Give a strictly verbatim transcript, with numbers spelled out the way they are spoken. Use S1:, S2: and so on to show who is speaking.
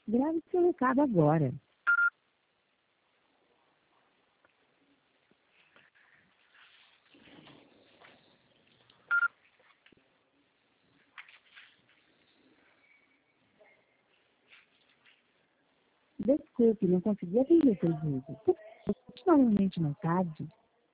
S1: Grave seu recado agora. Desculpe, não consegui atender seu pedido. Normalmente mais tarde.